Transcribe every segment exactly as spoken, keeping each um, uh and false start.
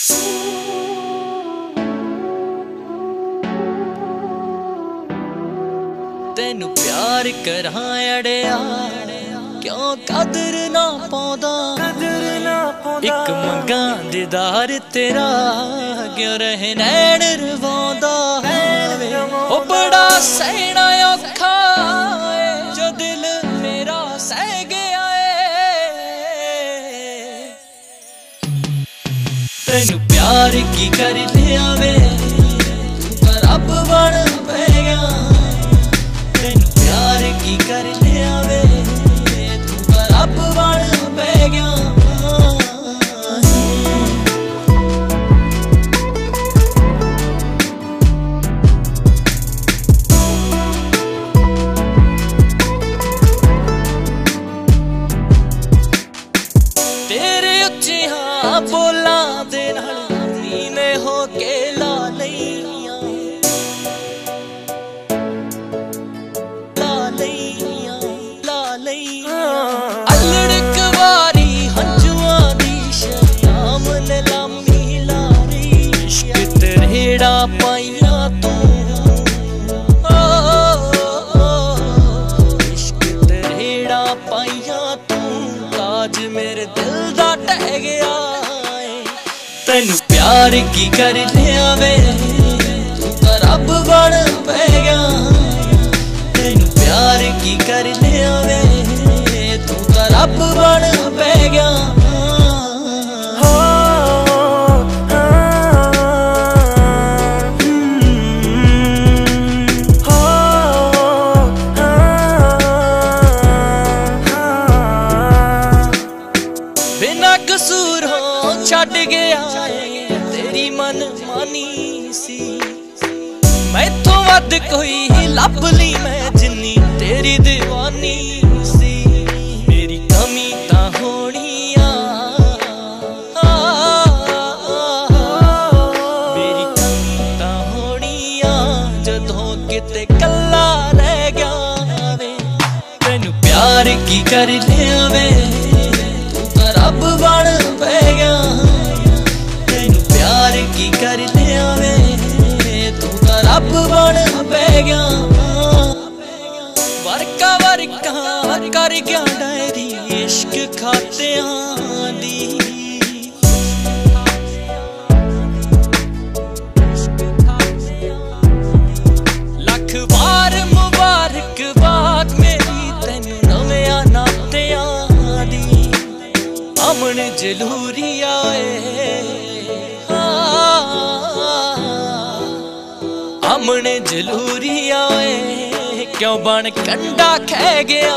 तेनू प्यार करा अड़िया क्यों कदर ना पाउंदा, एक मंगा दीदार तेरा क्यों रहे नैन रवांदा। ओ बड़ा सहना औखा जो दिल मेरा सह गया है। तेनू प्यार की कर लिया वे रब बन पै गया। तेनू प्यार की कर लिया वे रब बन पै गया। तेरे उच्चे हाँ बोला दे नाल नीने हो के ला लईयां, ला लईयां, ला लईयां। अल्लड़ वारी हंजुआं दी शयाम ने लामी लारी, इश्क तेरेड़ा पाइयां तू, इश्क तेरेड़ा पाइयां तू, ताज मेरे दिल दा टह गया। तेनू प्यार की कर लिया वे तू तो रब बन पै गया। तेनू प्यार की कर लिया वे तू तो रब बन पै गया। बिना कसूर हो छड़ गया तेरी मन मानी सी, मैथों वध कोई लभ ली मैं जिन्नी तेरी दीवानी सी। मेरी कमी तां होनी आ, मेरी कमी तां होनी आ जदों किते कल्ला रह गया वे। तेनू प्यार की कर लिया वे रब बन पै गया। तेनू प्यार की कर लिया वे तू तो रब बन पै गया। वरका वरका कर गया डायरी इश्क खातियां दी, लख बार मुबारकबाद मेरी तेनू नवें नातियां दी। अमन जलूरी आए अमन जलूरी आए क्यों बन कंडा खै गया।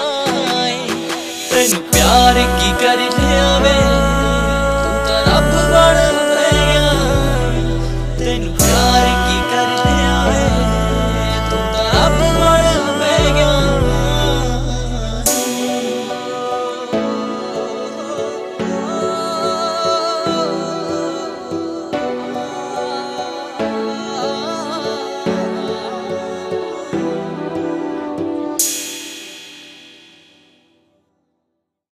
तेनू प्यार की कर लिया वे तू तो रब बन